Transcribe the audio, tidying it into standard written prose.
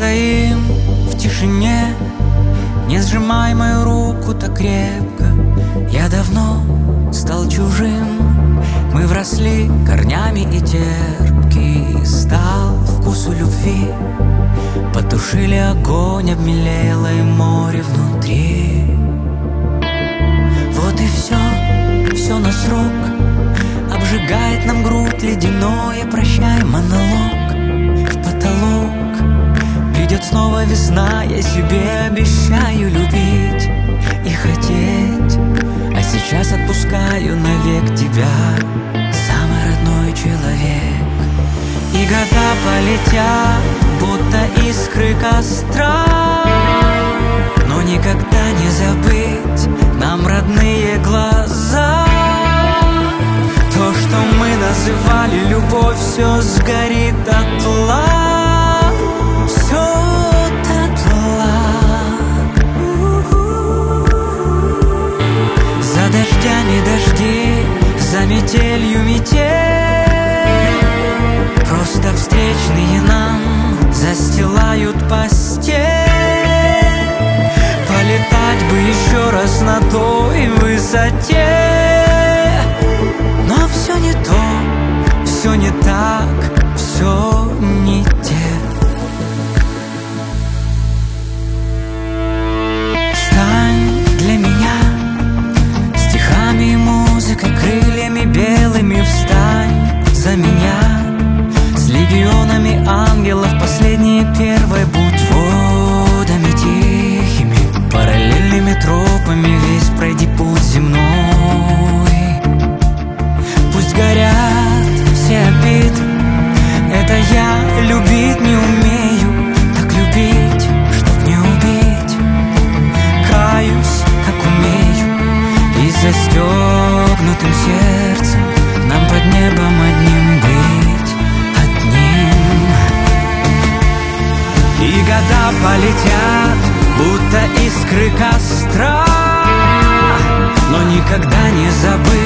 стоим в тишине, не сжимай мою руку так крепко. Я давно стал чужим, мы вросли корнями и терпкий стал вкус у любви. Потушили огонь, обмелело и море внутри. Вот и все на срок, обжигает нам грудь ледяное. Прощай, монолог в потолок. Придет снова весна, я себе обещаю любить и хотеть. А сейчас отпускаю навек тебя, самый родной человек. И года полетят, будто искры костра, но никогда не забыть нам родные глаза. То, что мы называли любовь, все сгорит дотла. Все дотла. За дождями дожди, за метелью метель. Просто встречные нам застилают постель. Полетать бы еще раз на той высоте, но все не то, все не так, все не те. Стань для меня стихами и музыкой, крыльями белыми. Встань за меня с легионами ангелов, последней первой. Будь водами тихими, параллельными тропами, весь пройди путь земной. Пусть горят все обиды, это я любить не умею, так любить, чтоб не убить. Каюсь, как умею, и застегнутым сердцем нам под небом одним быть, одним. И года полетят, будто искры костра, но никогда не забыть